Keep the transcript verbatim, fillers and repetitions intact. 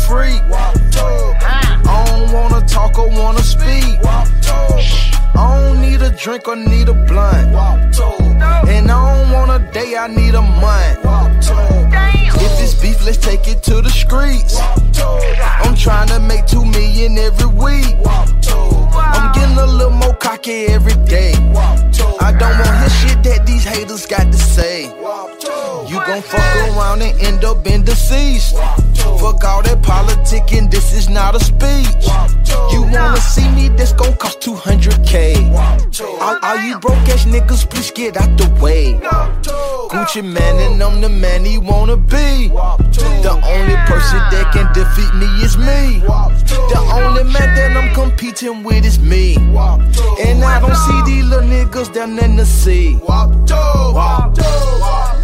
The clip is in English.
freak. I don't wanna talk or wanna speak. I don't need a drink or need a blunt. And I don't want a day, I need a month. If it's beef, let's take it to the streets. I'm trying to make two million every week. I'm getting a little more cocky every day. I don't want to hear shit that these haters got to say. You gon' fuck around and end up in deceased. Fuck all that politicking, this is not a speech. You wanna see me, this gon' cost two hundred K. All, all you broke ass niggas, please get out the way. Gucci man and I'm the man he wanna be. The only person that can defeat me is me. The only man that I'm competing with is me. And I don't see these little niggas down in the sea.